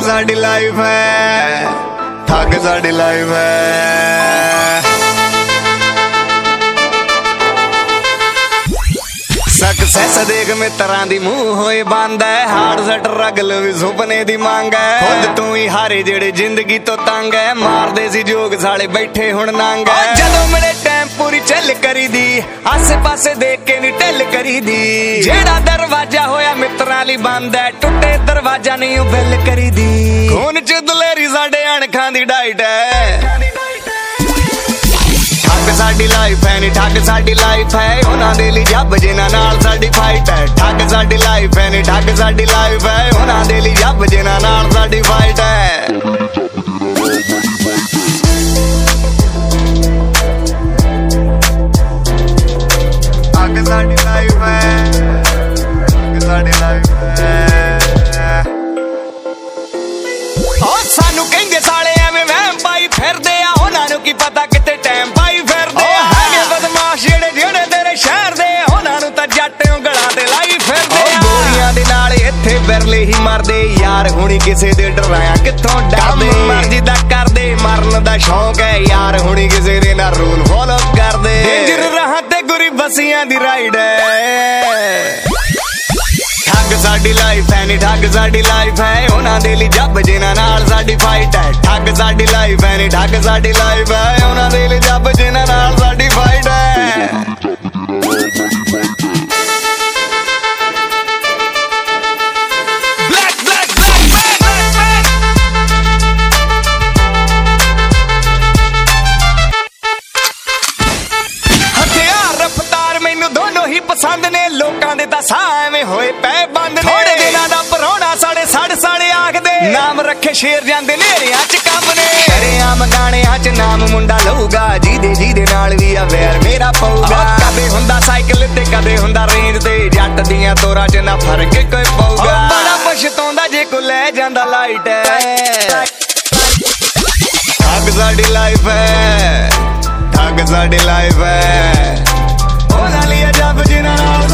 साडी life है, ठग साडी life है। सक्सेस देख मित्रां दी मुंह होए बंद है, हार्ड स्ट्रगल भी सुपने दी मांग है। खुद तू ही हारे जेड़े जिंदगी तो तंग है, मारदे सी जोग साले बैठे हुण नंग है। जदों मिले टाइम पूरी चल करी दी, आसे पासे देख के नी ढिल करी दी। जेड़ा दरवाजा होया मित्रां लई बंद है, टुटे दरवाजा नहीं ओ बिल करी दी। खून च दलेरी साडे अणखां दी डाइट है, ठग साडी लाइफ है नी ठग साडी लाइफ है। उन्हां दे लई जब जिन्हां नाल साडी फाइट है, ठग साडी लाइफ है नी ठग साडी लाइफ है। उन्हां दे लई जब जिन्हां नाल साडी फाइट है। ठग साडी लाइफ है, ठग साडी लाइफ है। ओ सानू कहिंदे साले एवें वहम पाई फिरदे आ, उन्हां नू की पता किते टाइम पाई फिरदे आ। हैगे बदमाश जेड़े जेड़े तेरे शहर दे, उन्हां नू तां जट ਉਂਗਲਾਂ ते लाई फिरदे आ। गोलियां दे नाल इत्थे बिरले ही मरदे यार, हुणी किसे दे डराया कित्थों डरदे। मर्जी दा करदे मरन दा शौक है यार, हुणी किसे दे ना रूल फॉलो करदे। डेंजर राहां ते गुरी बसियां दी राइड है, ठग साडी लाइफ है नी ठग साडी लाइफ है। उन्हां दे लई जब जिन्हां नाल साडी फाइट है, ठग साडी लाइफ है नी ठग साडी लाइफ है। उन्हां दे लई जब जिन्हां नाल साडी फाइट है। पसंद ने लोकां दे तां साह एवें होए पै बंद ने। थोड़े दिनां दा परौणा साढ़े साढ़े साढ़े आखदे, नाम रखे शेर जांदे नेरियां च कंब ने। शरेआम गाणियां च नाम मुंडा लऊगा, जीदे नाल वी आ वैर मेरा पऊगा। कदे हुंदा साइकिल ते कदे हुंदा रेंज ते, जट दियां तोरां च ना फर्क कोई पऊगा। बड़ा पछताउंदा जे कोई लै जांदा लाइट है, ठग साडी लाइफ है, ठग साडी लाइफ है। उन्हां लई जब जिन्हां नाल